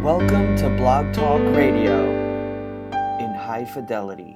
Welcome to Blog Talk Radio in high fidelity.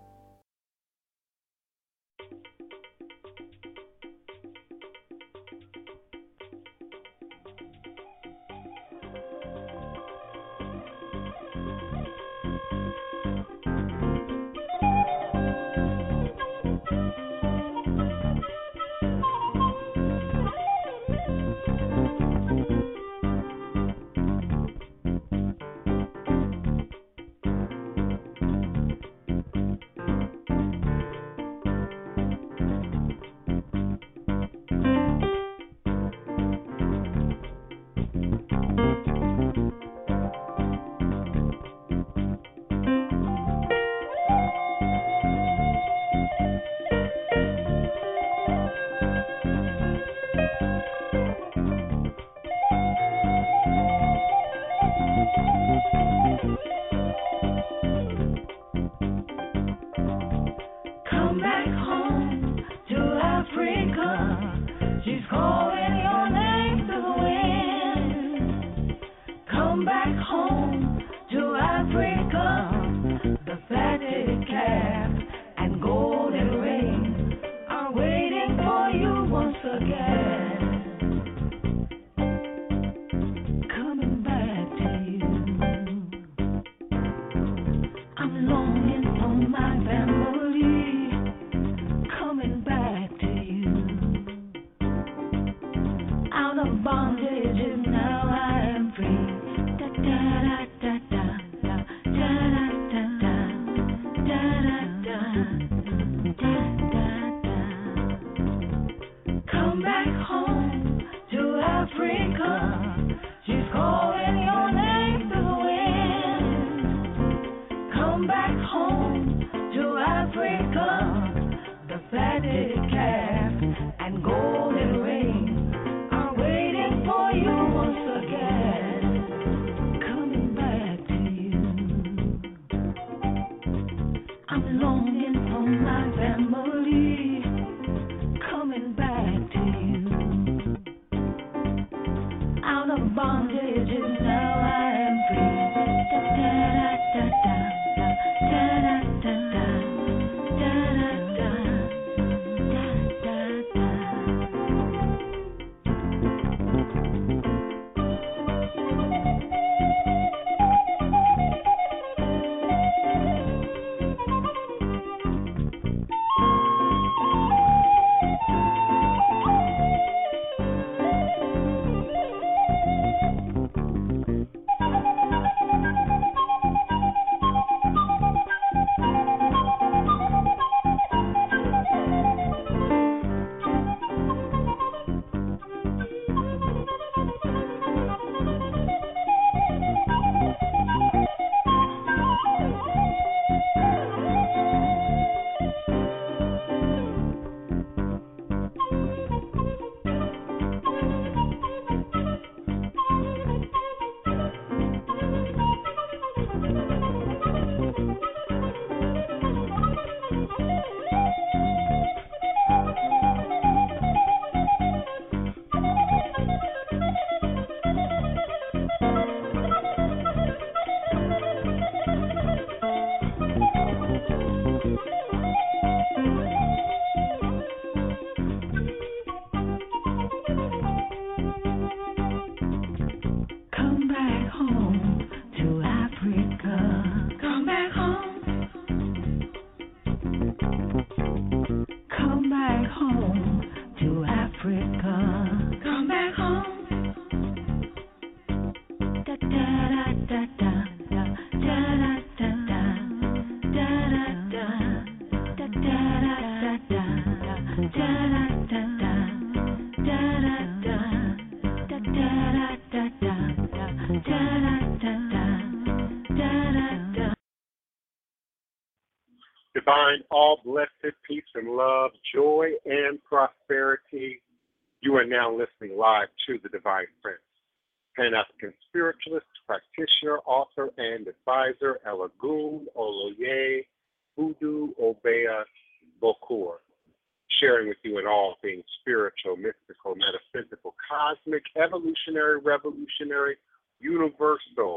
Divine, all blessed peace and love, joy and prosperity. You are now listening live to the Divine Prince, Pan-African spiritualist, practitioner, author, and advisor, Elagun Oloye Budu Obeya Bokur, sharing with you in all things spiritual, mystical, metaphysical, cosmic, evolutionary, revolutionary, universal,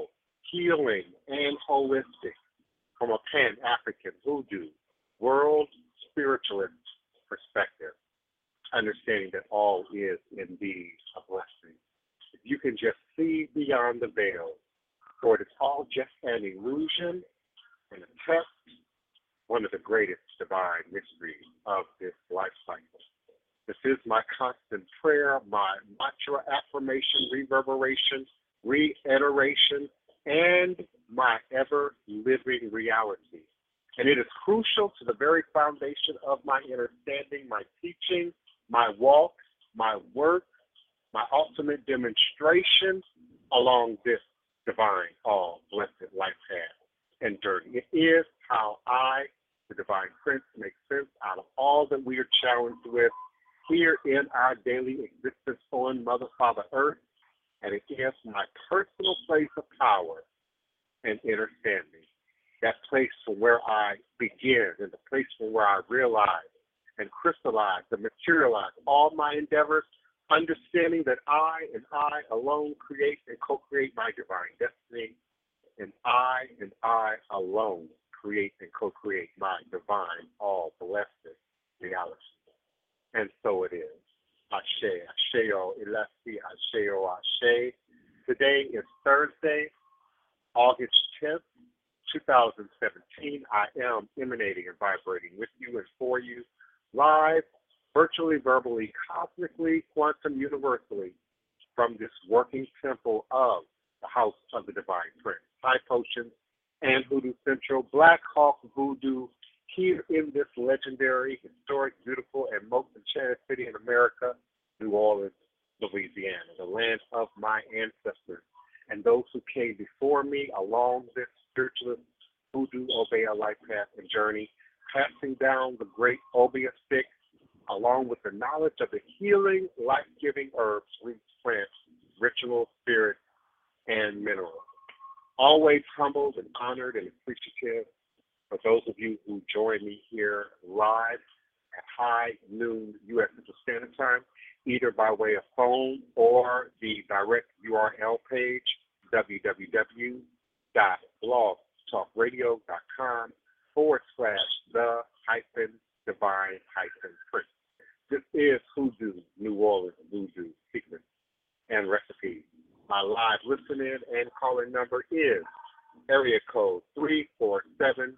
healing, and holistic from a Pan-African voodoo, world spiritualist perspective, understanding that all is indeed a blessing. If you can just see beyond the veil, for it is all just an illusion and a test, one of the greatest divine mysteries of this life cycle. This is my constant prayer, my mantra, affirmation, reverberation, reiteration, and my ever-living reality. And it is crucial to the very foundation of my understanding, my teaching, my walk, my work, my ultimate demonstration along this divine, all blessed life path and journey. It is how I, the Divine Prince, make sense out of all that we are challenged with here in our daily existence on Mother, Father, Earth. And it is my personal place of power and understanding, that place from where I begin and the place from where I realize and crystallize and materialize all my endeavors, understanding that I and I alone create and co-create my divine destiny, and I alone create and co-create my divine, all blessed reality. And so it is. Ashe, Asheo, Ilesi, Asheo, Ashe. Today is Thursday, August 10th, 2017. I am emanating and vibrating with you and for you, live, virtually, verbally, cosmically, quantum, universally, from this working temple of the House of the Divine Prince, High Potions, and Hoodoo Central, Black Hawk Voodoo, here in this legendary, historic, beautiful, and most enchanted city in America, New Orleans, Louisiana, the land of my ancestors, and those who came before me along this spiritualist voodoo Obeah life path and journey, passing down the great Obeah stick, along with the knowledge of the healing, life-giving herbs, roots, plants, ritual, spirit, and minerals. Always humbled and honored and appreciative for those of you who join me here live at high noon U.S. Central Standard Time, either by way of phone or the direct URL page, www.blogtalkradio.com/the-divine-prince. This is Hoodoo, New Orleans Voodoo Secrets and Recipes. My live listening and calling number is area code 347-215-8967,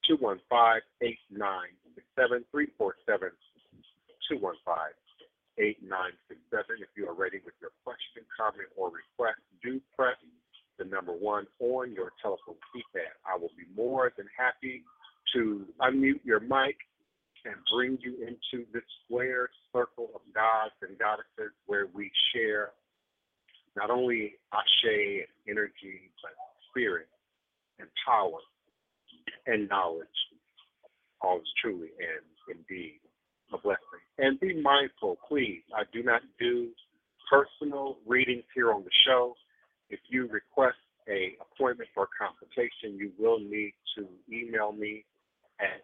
347-215-8967. If you are ready with your question, comment, or request, do press the number 1 on your telephone keypad. I will be more than happy to unmute your mic and bring you into this square circle of gods and goddesses where we share not only ashe and energy, but spirit and power and knowledge. All is truly and indeed a blessing. And be mindful, please, I do not do personal readings here on the show. If you request an appointment for a consultation, you will need to email me at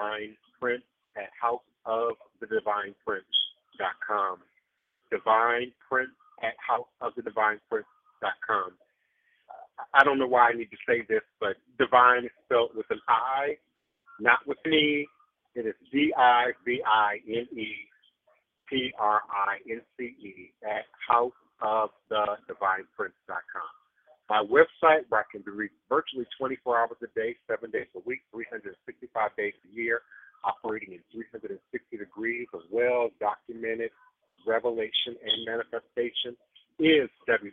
divineprince@houseofthedivineprince.com. divineprince@houseofthedivineprince.com. I don't know why I need to say this, but divine is spelled with an I, not with an E. It is DIVINEPRINCE at houseofthedivineprince.com. My website, where I can be reached virtually 24 hours a day, 7 days a week, 365 days a year, operating in 360 degrees of well-documented revelation and manifestation, is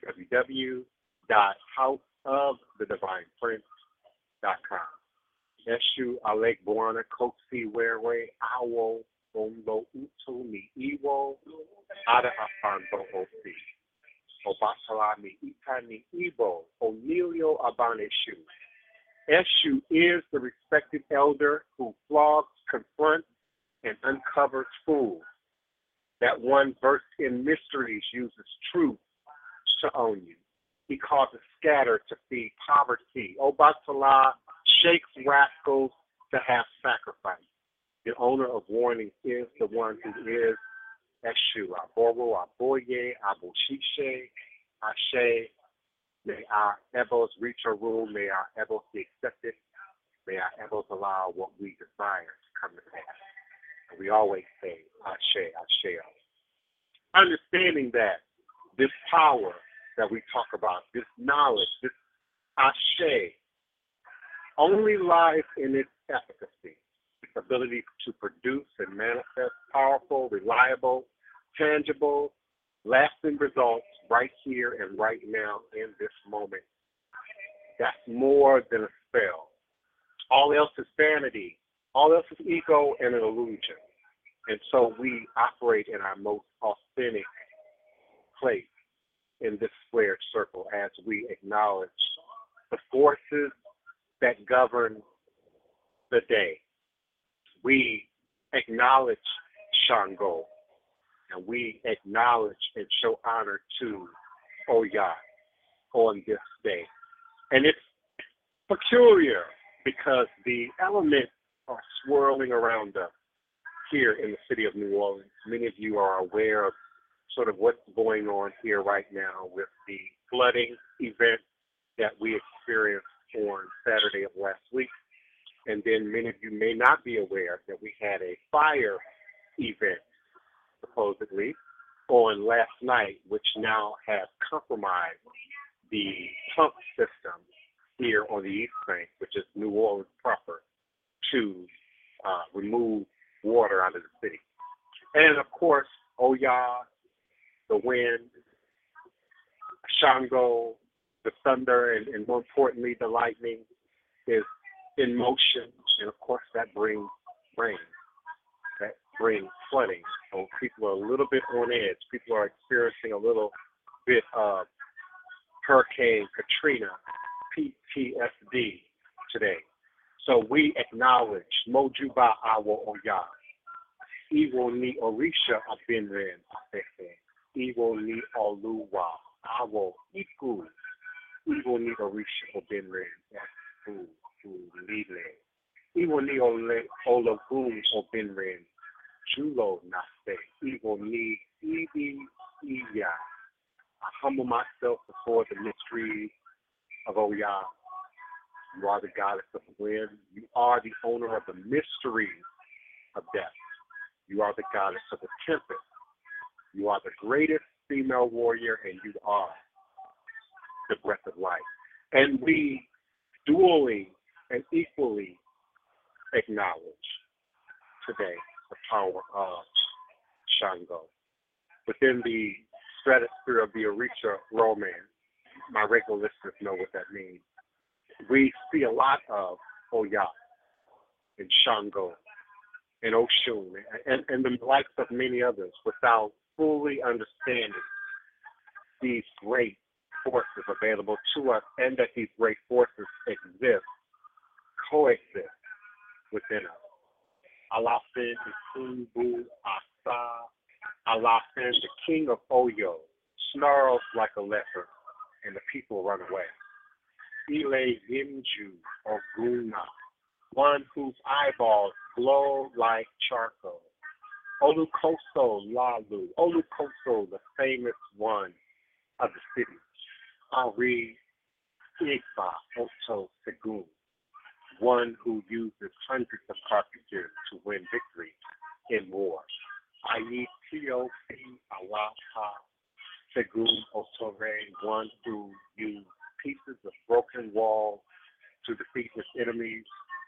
www.houseofthedivineprince.com. Eshu Alek Buana Koksi Werewe Awo Omlo Uto Ni Iwo Ada Afanbo Osi Obatala Ni Ita Ni Ibo Onilio Abaneshu. Eshu is the respected elder who flogs, confronts, and uncovers fools. That one versed in mysteries uses truth to own you. He causes scatter to feed poverty. Obatala shakes rascals to have sacrifice. The owner of warnings is the one who is Eshu. Aboro, Aboye, Aboshishe, Ashe, May our ebos reach our room. May our ebos be accepted. May our ebos allow what we desire to come to pass. And we always say, Ashe, Ashe. Understanding that this power that we talk about, this knowledge, this Ashe, only lies in its efficacy, its ability to produce and manifest powerful, reliable, tangible, lasting results right here and right now in this moment. That's more than a spell. All else is vanity. All else is ego and an illusion. And so we operate in our most authentic place in this squared circle as we acknowledge the forces that govern the day. We acknowledge Shango, and we acknowledge and show honor to Oya on this day. And it's peculiar because the elements are swirling around us here in the city of New Orleans. Many of you are aware of sort of what's going on here right now with the flooding event that we experienced on Saturday of last week. And then many of you may not be aware that we had a fire event, supposedly, on last night, which now has compromised the pump system here on the East Bank, which is New Orleans proper, to remove water out of the city. And of course, Oya, the wind, Shango, the thunder, and more importantly, the lightning is in motion. And of course, that brings rain. That brings flooding. So people are a little bit on edge. People are experiencing a little bit of Hurricane Katrina, PTSD today. So we acknowledge Mojuba Awo Oya, Iwo ni Orisha Abinren Afefe, Iwo ni Oluwa Awo Iku, Iwo ni Orisha Abinren Efu Lile, Iwo ni Olagun Abinren Julo Nafe, Iwo ni Ibi Iya. I humble myself before the mysteries of Oya. You are the goddess of the wind. You are the owner of the mysteries of death. You are the goddess of the tempest. You are the greatest female warrior, and you are the breath of life. And we dually and equally acknowledge today the power of Shango. Within the stratosphere of the Orisha romance, my regular listeners know what that means. We see a lot of Oya and Shango and Oshun and the likes of many others without fully understanding these great forces available to us and that these great forces exist, coexist within us. Alafen Ikunbu Asa, Alafen, the king of Oyo, snarls like a leopard, and the people run away. Ile Yimju Oguna, one whose eyeballs glow like charcoal. Olukoso Lalu, Olukoso, the famous one of the city. Ari Igba Oto Segun, one who uses hundreds of cartridges to win victory in war. Ayi Tiofi Alaha Segun Otore, one who used pieces of broken walls to defeat his enemies.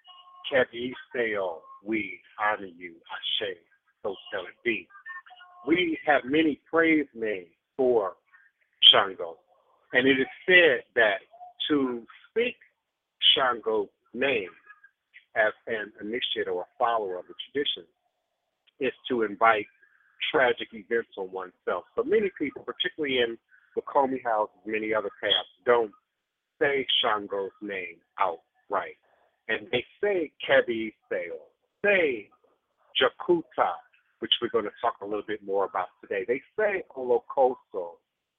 Kebi Seo, we honor you, Ashe, so shall it be. We have many praise names for Shango, and it is said that to speak Shango's name as an initiate or a follower of the tradition is to invite tragic events on oneself. So many people, particularly in the Comey House and many other paths, don't say Shango's name outright. And they say Kebi Seo, say Jakuta, which we're going to talk a little bit more about today. They say Olokoso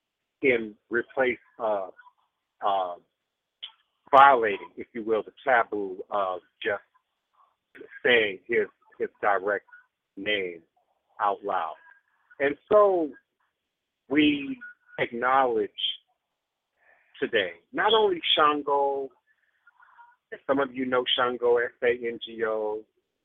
in replace of violating, if you will, the taboo of just saying his direct name out loud. And so we acknowledge today. Not only Shango, some of you know Shango, Sango,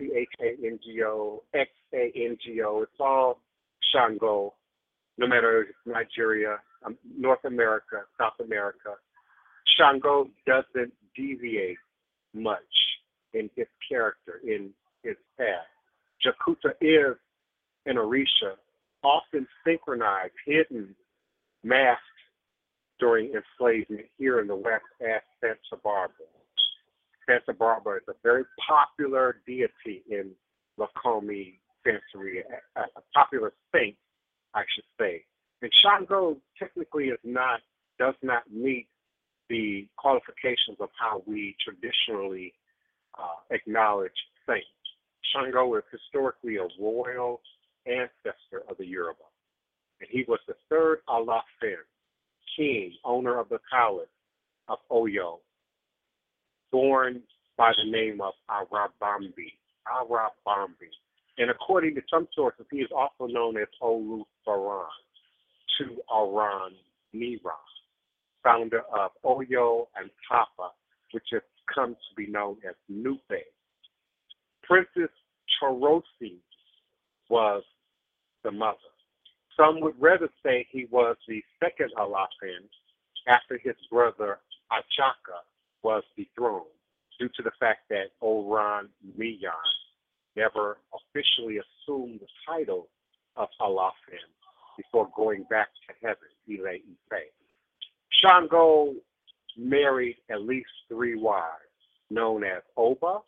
Chango, Xango. It's all Shango, no matter if it's Nigeria, North America, South America. Shango doesn't deviate much in his character, in his path. Jakuta is an Orisha, often synchronized, hidden, masked during enslavement here in the West as Santa Barbara. Santa Barbara is a very popular deity in Lakomi Santeria, a popular saint, I should say. And Shango technically does not meet the qualifications of how we traditionally acknowledge saints. Shango is historically a royal ancestor of the Yoruba, and he was the third Alaafin king, owner of the palace of Oyo, born by the name of Arabambi. And according to some sources, he is also known as Olu Baran, to Aran Nira, founder of Oyo and Tapa, which has come to be known as Nupe. Princess Chorosi was the mother. Some would rather say he was the second Alaafin after his brother Achaka was dethroned, due to the fact that Oran Miyan never officially assumed the title of Alaafin before going back to heaven, Ile Ife. Shango married at least 3 wives, known as Oba,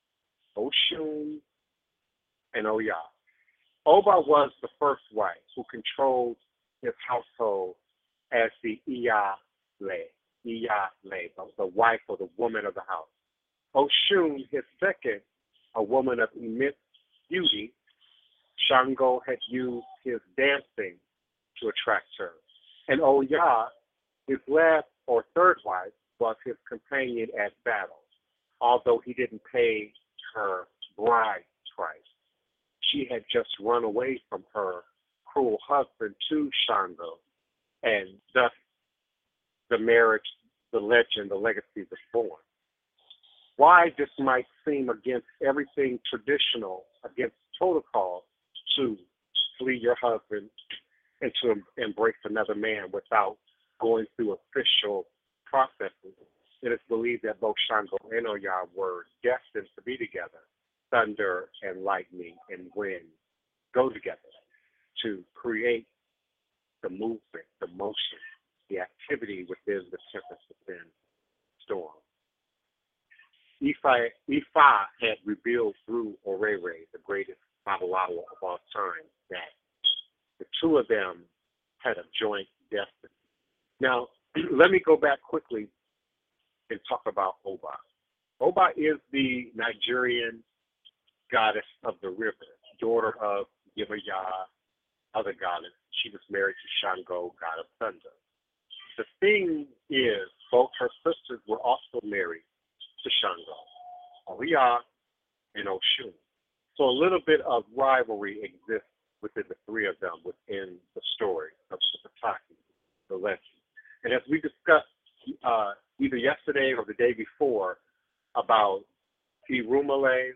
Oshun, and Oya. Oba was the first wife who controlled his household as the Iyale, the wife or the woman of the house. Oshun, his second, a woman of immense beauty. Shango had used his dancing to attract her. And Oya, his last or third wife, was his companion at battle, although he didn't pay her bride price. She had just run away from her cruel husband to Shango, and thus the marriage, the legend, the legacy was born. Why this might seem against everything traditional, against protocol, to flee your husband and to embrace another man without going through official processes. It is believed that both Shango and Oya were destined to be together. Thunder and lightning and wind go together to create the movement, the motion, the activity within the tempest within storm. Ifa had revealed through Orere, the greatest Babalawo of all time, that the two of them had a joint destiny. Now, let me go back quickly and talk about Oba. Oba is the Nigerian goddess of the river, daughter of Yemaya, other goddess. She was married to Shango, god of thunder. The thing is, both her sisters were also married to Shango, Oya, and Oshun. So a little bit of rivalry exists within the three of them within the story of the Pataki, the legend. And as we discussed either yesterday or the day before about Irumale,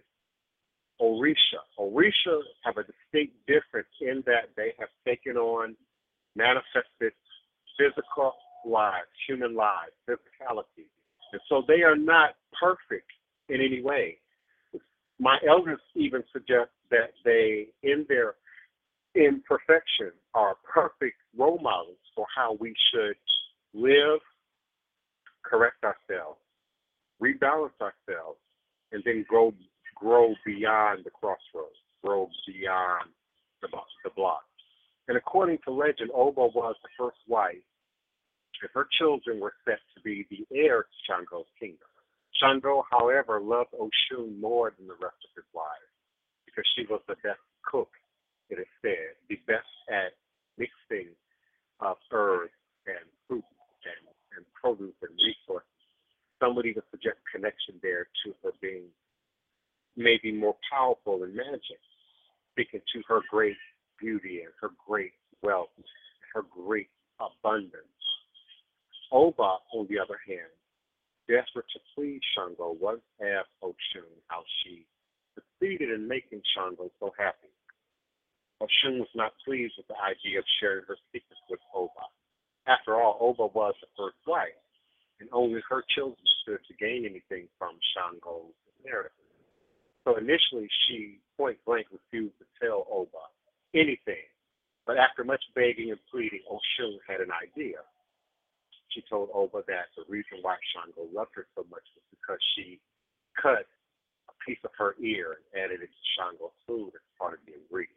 Orisha have a distinct difference in that they have taken on, manifested physical lives, human lives, physicality. And so they are not perfect in any way. My elders even suggest that they, in their imperfection, are perfect role models for how we should live, correct ourselves, rebalance ourselves, and then grow beyond the crossroads, grow beyond the block. And according to legend, Oba was the first wife, and her children were set to be the heir to Shango's kingdom. Shango, however, loved Oshun more than the rest of his wives because she was the best cook, it is said, the best at mixing of herbs and fruit and produce and resources. Some would even suggest connection there to her being maybe more powerful in magic, speaking to her great beauty and her great wealth, her great abundance. Oba, on the other hand, desperate to please Shango, once asked Oshun how she succeeded in making Shango so happy. Oshun was not pleased with the idea of sharing her secrets with Oba. After all, Oba was the first wife, and only her children stood to gain anything from Shango's inheritance. So initially, she point blank refused to tell Oba anything. But after much begging and pleading, Oshun had an idea. She told Oba that the reason why Shango loved her so much was because she cut a piece of her ear and added it to Shango's food as part of the ingredient.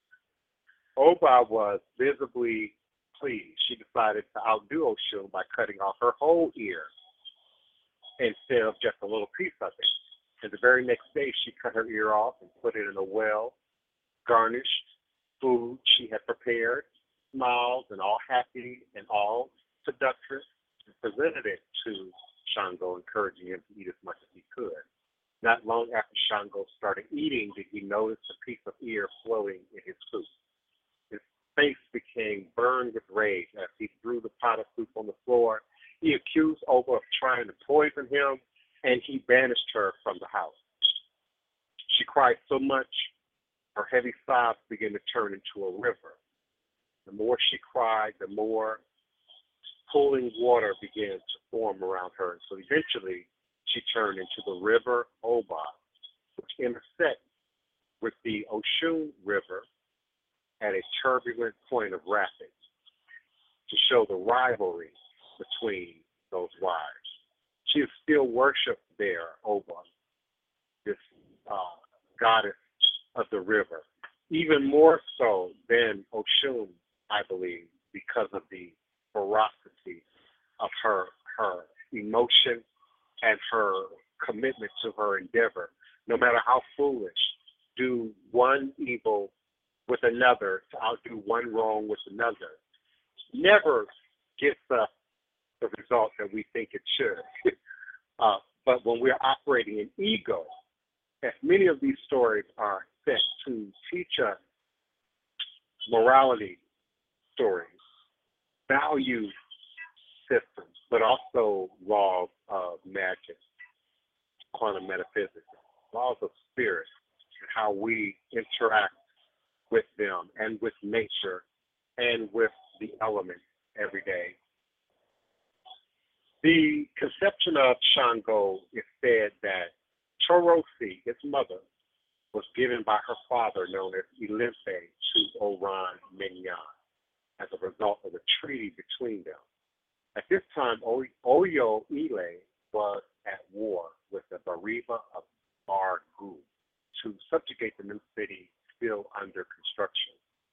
Oba was visibly pleased. She decided to outdo Oshun by cutting off her whole ear instead of just a little piece of it. And the very next day, she cut her ear off and put it in a well-garnished food she had prepared, smiled and all happy and all seductress, and presented it to Shango, encouraging him to eat as much as he could. Not long after Shango started eating, did he notice a piece of ear floating in his food. His face became burned with rage as he threw the pot of soup on the floor. He accused Oba of trying to poison him, and he banished her from the house. She cried so much, her heavy sobs began to turn into a river. The more she cried, the more pooling water began to form around her. So eventually, she turned into the river Oba, which intersects with the Oshun River at a turbulent point of rapids to show the rivalry between those wives. She is still worshipped there, Oba, this goddess of the river, even more so than Oshun, I believe, because of the ferocity of her emotion and her commitment to her endeavor. No matter how foolish, do one evil with another to outdo one wrong with another never gets us the result that we think it should. But when we're operating in ego, as many of these stories are set to teach us morality stories, value systems, but also laws of magic, quantum metaphysics, laws of spirit, and how we interact with them and with nature and with the elements every day. The conception of Shango is said that Chorosi, his mother, was given by her father, known as Ilimpe, to Oran Minyan as a result of a treaty between them. At this time, Oyo Ile was at war with the Bariba of Bargu to subjugate the new city still under construction.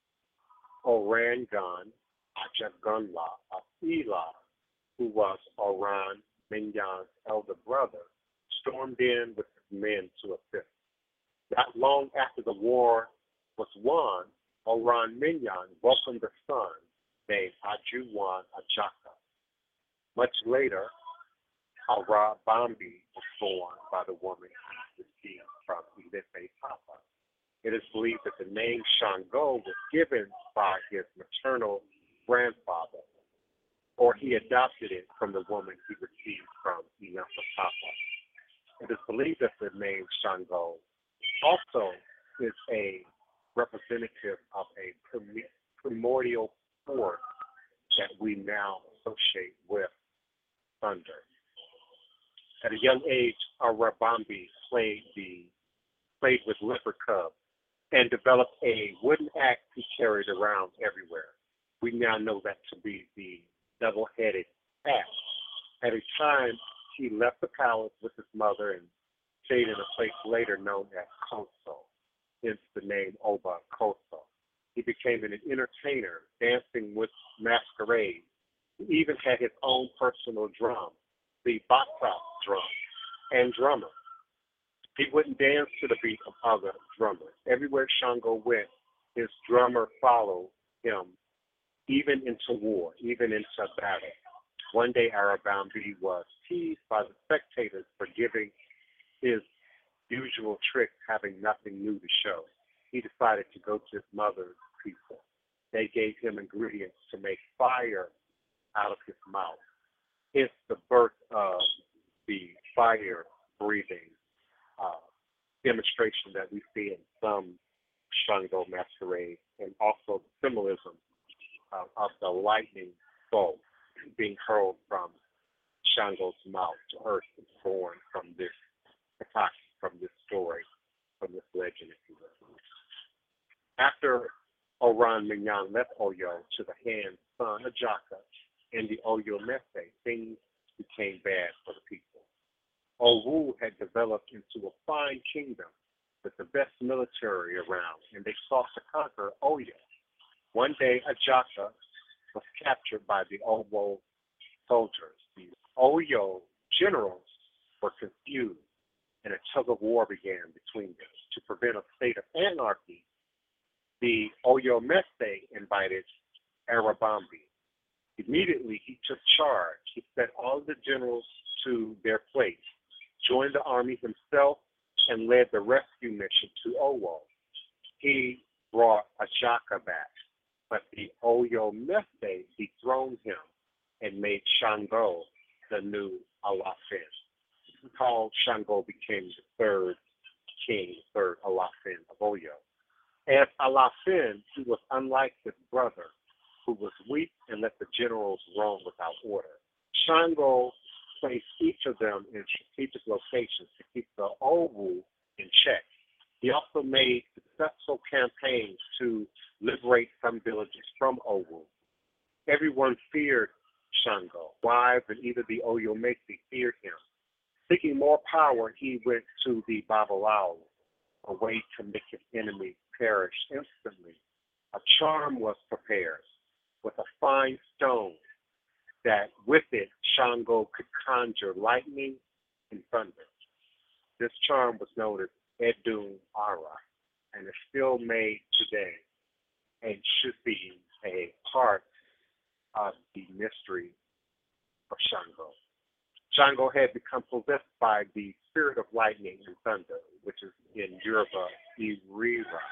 Orangan Ajagunla of Ela, who was Oran Minyan's elder brother, stormed in with his men to assist. Not long after the war was won, Oran Minyan welcomed a son named Ajuwan Ajaka. Much later, Arabambi was born by the woman he received from Ilefe Papa. It is believed that the name Shango was given by his maternal grandfather, or he adopted it from the woman he received from Ilefe Papa. It is believed that the name Shango also is a representative of a primordial force that we now associate with thunder. At a young age, Arabambi played with leopard cubs and developed a wooden axe he carried around everywhere. We now know that to be the double-headed axe. At a time, he left the palace with his mother and stayed in a place later known as Koso, hence the name Oba Koso. He became an entertainer, dancing with masquerades. He even had his own personal drum, the bata drum, and drummer. He wouldn't dance to the beat of other drummers. Everywhere Shango went, his drummer followed him, even into war, even into battle. One day, Arabambi was teased by the spectators for giving his usual tricks, having nothing new to show. He decided to go to his mother's people. They gave him ingredients to make fire out of his mouth. It's the birth of the fire breathing uh, demonstration that we see in some Shango masquerades, and also the symbolism of the lightning bolt being hurled from Shango's mouth to earth is born from this attack, from this story, from this legend, if you will. After Oran Minyan left Oyo to the hands of son Ajaka and the Oyo Mese, things became bad for the people. Owu had developed into a fine kingdom with the best military around, and they sought to conquer Oyo. One day, Ajaka was captured by the Owo soldiers. The Oyo generals were confused, and a tug of war began between them. To prevent a state of anarchy, the Oyo Mese invited Arabambi. Immediately, he took charge. He set all the generals to their place, joined the army himself, and led the rescue mission to Owo. He brought Ajaka back, but the Oyo Mese dethroned him and made Shango the new Alafin. Called Shango became the third king, third Alafin of Oyo. As Alafin, he was unlike his brother, who was weak and let the generals roam without order. Shango placed each of them in strategic locations to keep the Owu in check. He also made successful campaigns to liberate some villages from Owu. Everyone feared Shango. Wives and even the Oyo Mese feared him. Seeking more power, he went to the Babalao, a way to make his enemies perish instantly. A charm was prepared with a fine stone that with it Shango could conjure lightning and thunder. This charm was known as Edun Ara and is still made today and should be a part of the mystery of Shango. Shango had become possessed by the spirit of lightning and thunder, which is in Yoruba, Irira.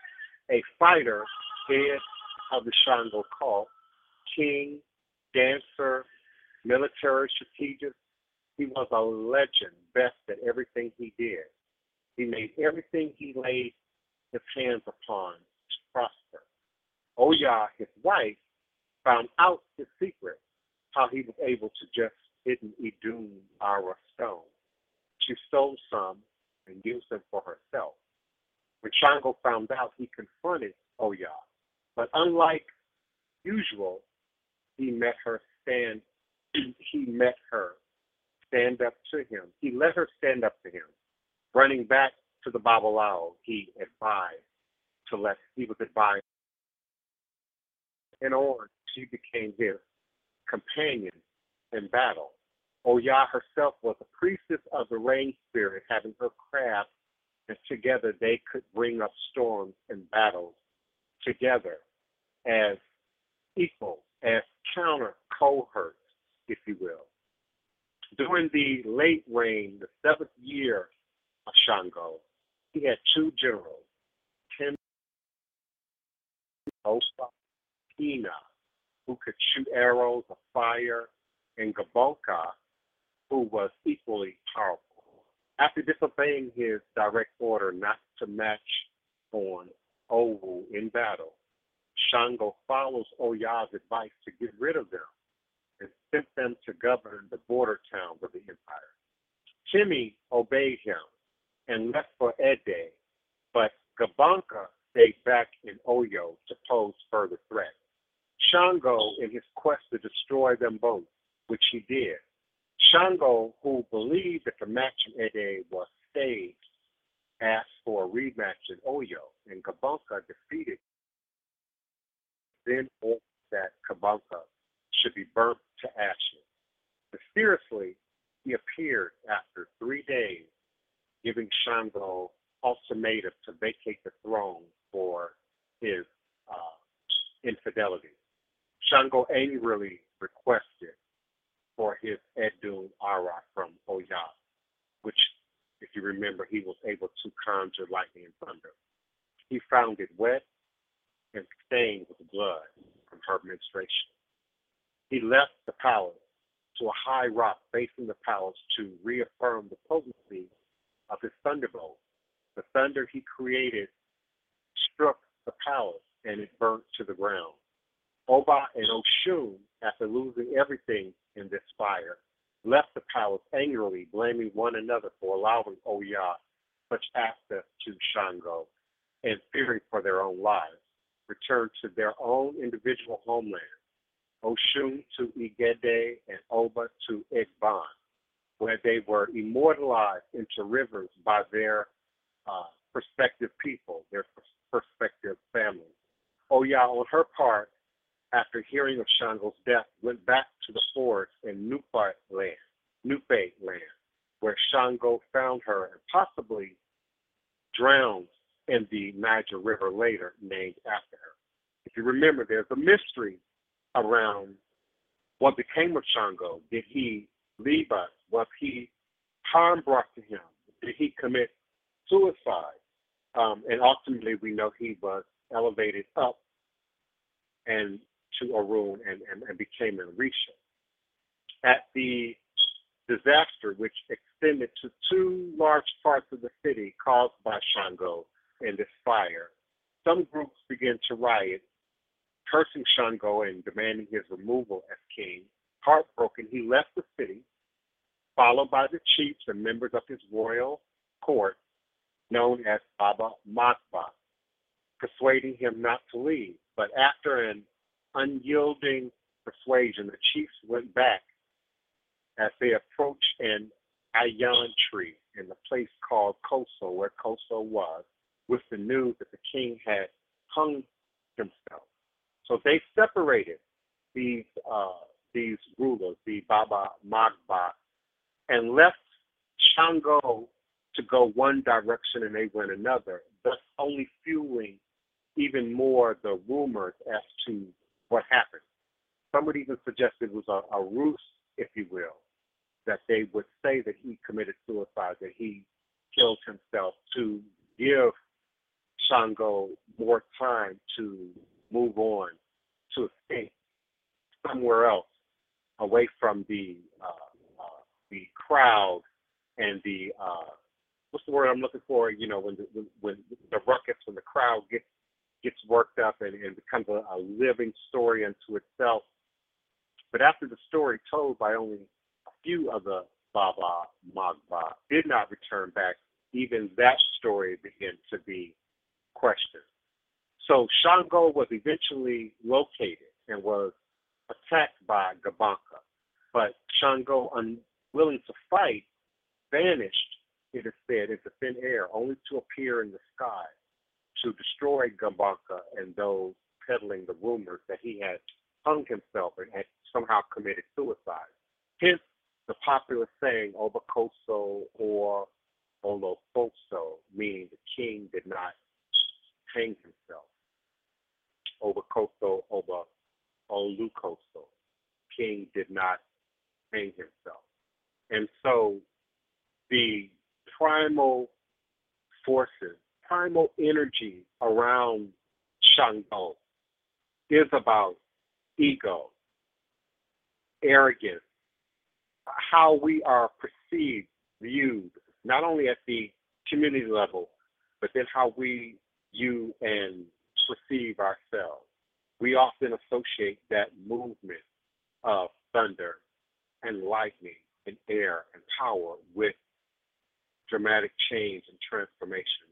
A fighter, head of the Shango cult, king, dancer, military strategist, he was a legend, best at everything he did. He made everything he laid his hands upon to prosper. Oya, his wife, found out his secret, how he was able to just hidden Idun Ara stone. She stole some and used them for herself. When Shango found out, he confronted Oya, but unlike usual, he met her stand up to him. He let her stand up to him. Running back to the Babalao, he was advised, and on she became his companion in battle. Oya herself was a priestess of the rain spirit, having her craft, and together they could bring up storms and battles together as equals, as counter cohorts, if you will. During the late reign, the 7th year of Shango, he had two generals, Tim Osa Ina, who could shoot arrows of fire, and Gabonka, who was equally powerful. After disobeying his direct order not to match on Owu in battle, Shango follows Oya's advice to get rid of them and sent them to govern the border towns of the empire. Kimi obeyed him and left for Ede, but Gabonka stayed back in Oyo to pose further threats. Shango, in his quest to destroy them both, which he did. Shango, who believed that the match in Ede was staged, asked for a rematch in Oyo, and Gabonka defeated. Then ordered that Gabonka should be burnt to ashes. Mysteriously, he appeared after 3 days, giving Shango ultimatum to vacate the throne for his infidelity. Shango angrily requested for his Edun Ara from Oya, which, if you remember, he was able to conjure lightning and thunder. He found it wet and stained with blood from her menstruation. He left the palace to a high rock facing the palace to reaffirm the potency of his thunderbolt. The thunder he created struck the palace and it burnt to the ground. Oba and Oshun, after losing everything in this fire, left the palace angrily, blaming one another for allowing Oya such access to Shango and fearing for their own lives, returned to their own individual homeland, Oshun to Igede and Oba to Egban, where they were immortalized into rivers by their respective people, their respective families. Oya, on her part, after hearing of Shango's death, went back to the forest in Nupe land, where Shango found her and possibly drowned in the Niger River later, named after her. If you remember, there's a mystery around what became of Shango. Did he leave us? Was he harm brought to him? Did he commit suicide? And ultimately, we know he was elevated up and to Arun and became an Orisha. At the disaster, which extended to two large parts of the city caused by Shango and this fire, some groups began to riot, cursing Shango and demanding his removal as king. Heartbroken, he left the city, followed by the chiefs and members of his royal court, known as Baba Magba, persuading him not to leave. But after an unyielding persuasion, the chiefs went back as they approached an ayan tree in the place called Koso, where Koso was, with the news that the king had hung himself. So they separated these rulers, the Baba Magba, and left Shango to go one direction and they went another, thus only fueling even more the rumors as to what happened. Some would even suggest it was a ruse, if you will, that they would say that he committed suicide, that he killed himself to give Shango more time to move on, to escape somewhere else, away from the crowd and the what's the word I'm looking for? You know, when the ruckus, when the crowd gets worked up and becomes a living story unto itself. But after the story told by only a few of the Baba Magba did not return back, even that story began to be questioned. So Shango was eventually located and was attacked by Gabanka. But Shango, unwilling to fight, vanished, it is said, into thin air, only to appear in the sky to destroy Gabanka and those peddling the rumors that he had hung himself and had somehow committed suicide. Hence the popular saying, Obakoso or Olofoso, meaning the king did not hang himself. Obakoso, Oba Olukoso, king did not hang himself. And so the primal forces, primal energy around Shango is about ego, arrogance, how we are perceived, viewed, not only at the community level, but then how we view and perceive ourselves. We often associate that movement of thunder and lightning and air and power with dramatic change and transformation.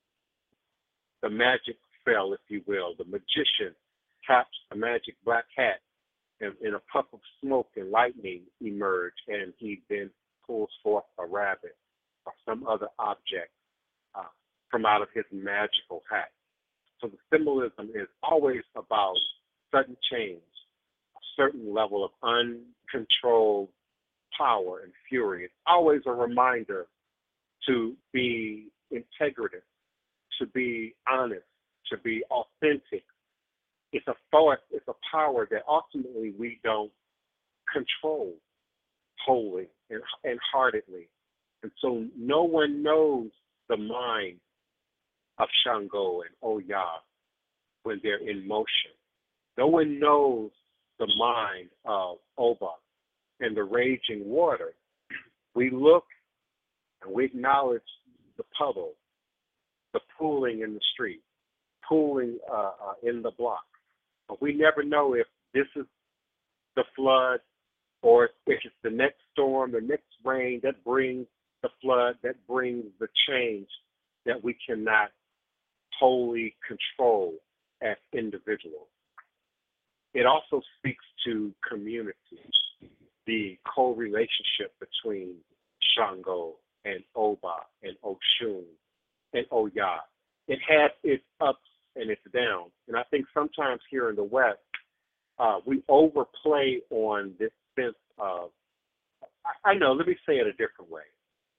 The magic spell, if you will, the magician taps a magic black hat and in a puff of smoke and lightning emerge, and he then pulls forth a rabbit or some other object from out of his magical hat. So the symbolism is always about sudden change, a certain level of uncontrolled power and fury. It's always a reminder to be integrative, to be honest, to be authentic. It's a thought, it's a power that ultimately we don't control wholly and heartedly. And so no one knows the mind of Shango and Oya when they're in motion. No one knows the mind of Oba and the raging water, we look and we acknowledge the puddle, the pooling in the street, pooling in the block. But we never know if this is the flood or if it's the next storm, the next rain that brings the flood, that brings the change that we cannot wholly control as individuals. It also speaks to community, the co-relationship between Shango and Oba and Oshun and Oya. It has its ups and its downs. And I think sometimes here in the West, we overplay on this sense of, I know, let me say it a different way.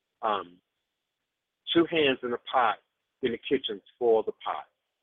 Two hands in a pot in the kitchen spoil the pot.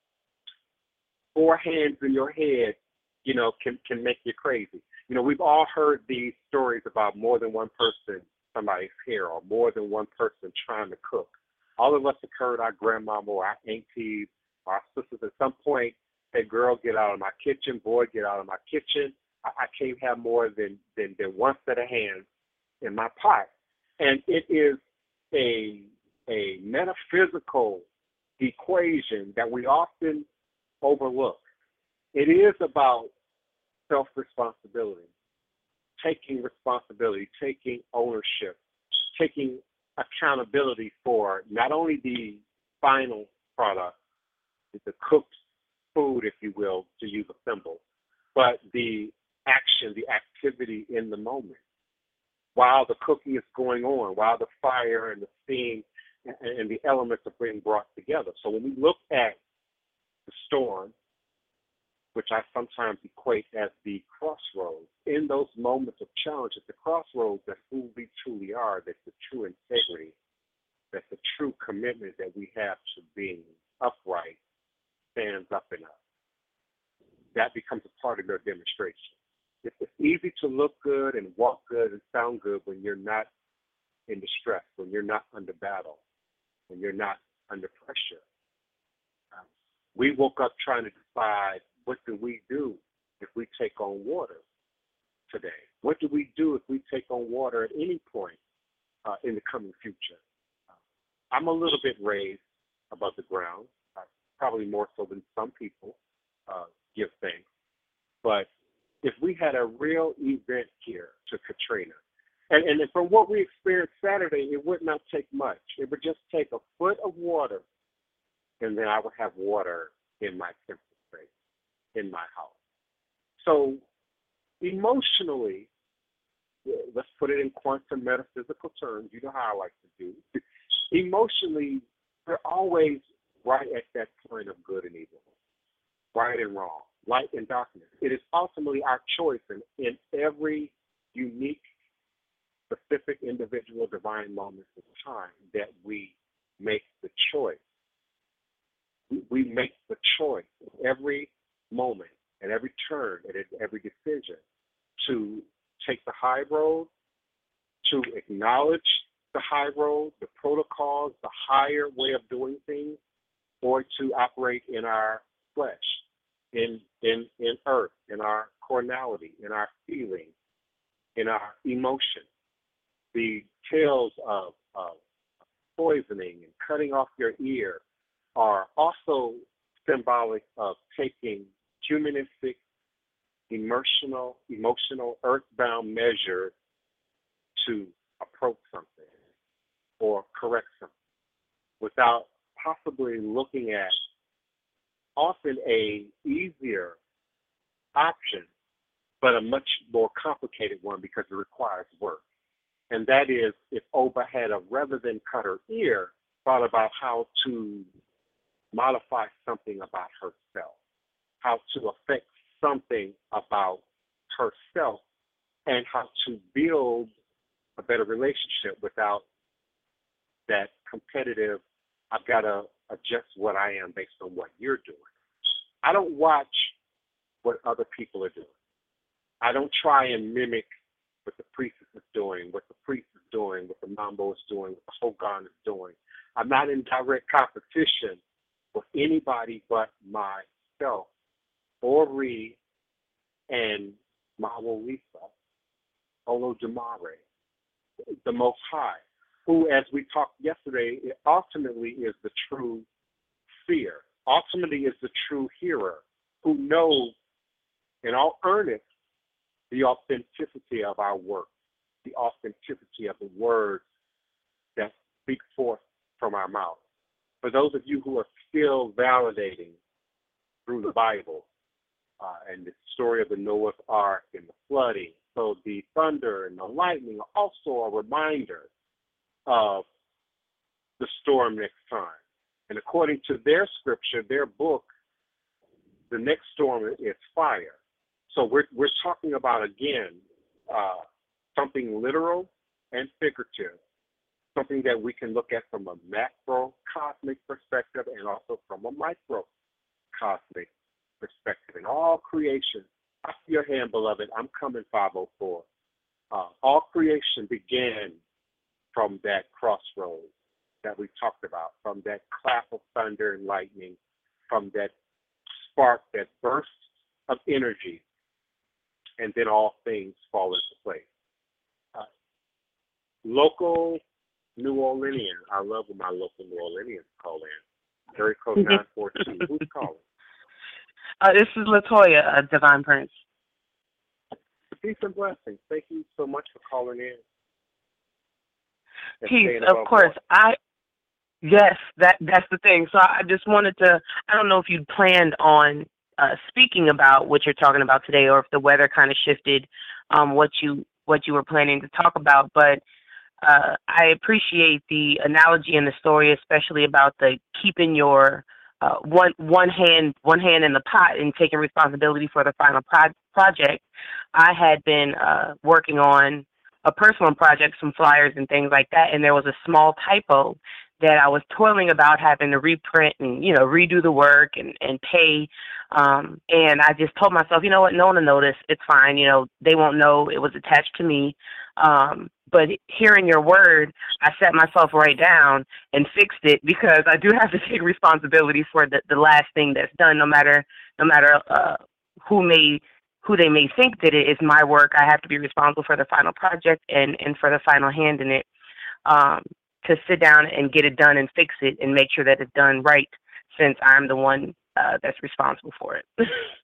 Four hands in your head, can make you crazy. We've all heard these stories about more than one person, somebody's hair, or more than one person trying to cook. All of us have heard our grandmama or our aunties, our sisters at some point, hey, girl, get out of my kitchen, boy, get out of my kitchen. I can't have more than one set of hands in my pot. And it is a metaphysical equation that we often overlook. It is about self-responsibility, taking responsibility, taking ownership, taking accountability for not only the final product, the cooked food, if you will, to use a symbol, but the action, the activity in the moment. While the cooking is going on, while the fire and the steam and the elements are being brought together. So when we look at the storm, which I sometimes equate as the crossroads, in those moments of challenge, at the crossroads, that's who we truly are, that's the true integrity, that's the true commitment that we have to being upright, stands up in us. That becomes a part of your demonstration. It's easy to look good and walk good and sound good when you're not in distress, when you're not under battle, when you're not under pressure. We woke up trying to decide, what do we do if we take on water today? What do we do if we take on water at any point in the coming future? I'm a little bit raised above the ground, probably more so than some people give thanks. But if we had a real event here to Katrina, and from what we experienced Saturday, it would not take much. It would just take a foot of water, and then I would have water in my temple space, in my house. So emotionally, let's put it in quantum metaphysical terms. You know how I like to do. Emotionally, we're always right at that point of good and evil, right and wrong, light and darkness. It is ultimately our choice in every unique, specific, individual, divine moments of time that we make the choice. We make the choice every moment, at every turn, at every decision to take the high road, to acknowledge the high road, the protocols, the higher way of doing things, or to operate in our flesh, in earth, in our carnality, in our feeling, in our emotion. The tales of poisoning and cutting off your ear are also symbolic of taking humanistic, emotional, earthbound measures to approach something or correct something without possibly looking at often a easier option, but a much more complicated one because it requires work. And that is if Oba had, rather than cut her ear, thought about how to modify something about herself, how to affect something about herself, and how to build a better relationship without that competitive, I've got to adjust what I am based on what you're doing. I don't watch what other people are doing. I don't try and mimic what the priestess is doing, what the priest is doing, what the mambo is doing, what the Hogan is doing. I'm not in direct competition with anybody but myself, Ori and Mawo Lisa. Olodumare, the Most High, who, as we talked yesterday, ultimately is the true seer, ultimately is the true hearer, who knows in all earnest the authenticity of our work, the authenticity of the words that speak forth from our mouth. For those of you who are still validating through the Bible and the story of the Noah's Ark and the flooding, so the thunder and the lightning are also a reminder of the storm next time. And according to their scripture, their book, the next storm is fire. So we're talking about, again, something literal and figurative, something that we can look at from a macrocosmic perspective and also from a microcosmic perspective. In all creation, up your hand, beloved, I'm coming 504. All creation began from that crossroads that we talked about, from that clap of thunder and lightning, from that spark, that burst of energy, and then all things fall into place. Local New Orleanian, I love when my local New Orleanians call in. Area code 942. Who's calling? This is Latoya, Divine Prince. Peace and blessings. Thank you so much for calling in. Peace, of course. Yes, that's the thing. So I just wanted to, I don't know if you planned on speaking about what you're talking about today, or if the weather kind of shifted what you were planning to talk about, but I appreciate the analogy and the story, especially about the keeping your one hand in the pot and taking responsibility for the final project. I had been working on a personal project, some flyers and things like that, and there was a small typo that I was toiling about having to reprint and, redo the work and pay. And I just told myself, you know what, no one will notice. It's fine. They won't know it was attached to me. But hearing your word, I sat myself right down and fixed it, because I do have to take responsibility for the last thing that's done, no matter who they may think that it is my work. I have to be responsible for the final project and for the final hand in it. To sit down and get it done and fix it and make sure that it's done right, since I'm the one that's responsible for it.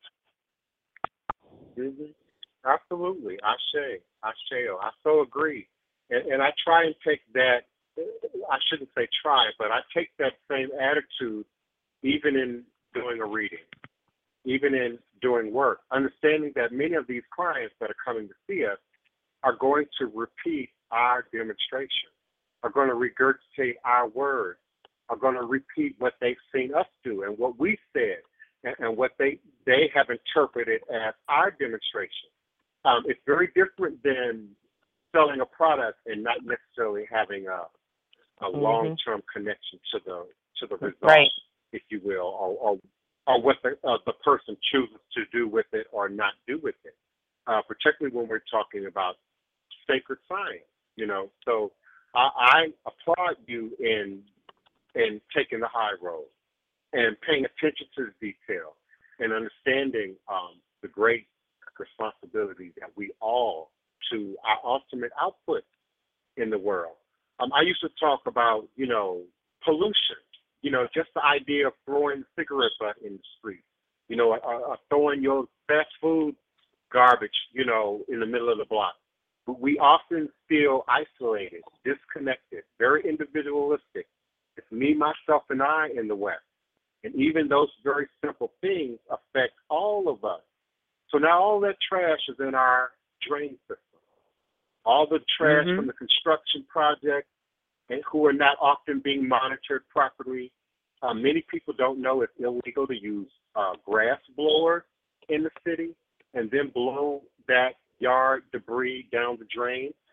Mm-hmm. Absolutely. Ashe. I so agree. And I try and take that, I shouldn't say try, but I take that same attitude even in doing a reading, even in doing work, understanding that many of these clients that are coming to see us are going to repeat our demonstration, are going to regurgitate our words, are going to repeat what they've seen us do and what we said and what they have interpreted as our demonstration. It's very different than selling a product and not necessarily having a long-term connection to the result, right, if you will, or what the person chooses to do with it or not do with it, particularly when we're talking about sacred science, So I applaud you in taking the high road and paying attention to the detail and understanding the great responsibility that we all to our ultimate output in the world. I used to talk about, pollution, just the idea of throwing cigarette butt in the street, throwing your fast food garbage, in the middle of the block. But we often feel isolated, disconnected, very individualistic. It's me, myself, and I in the West. And even those very simple things affect all of us. So now all that trash is in our drain system. All the trash from the construction project and who are not often being monitored properly. Many people don't know it's illegal to use grass blowers in the city and then blow that yard debris down the drain.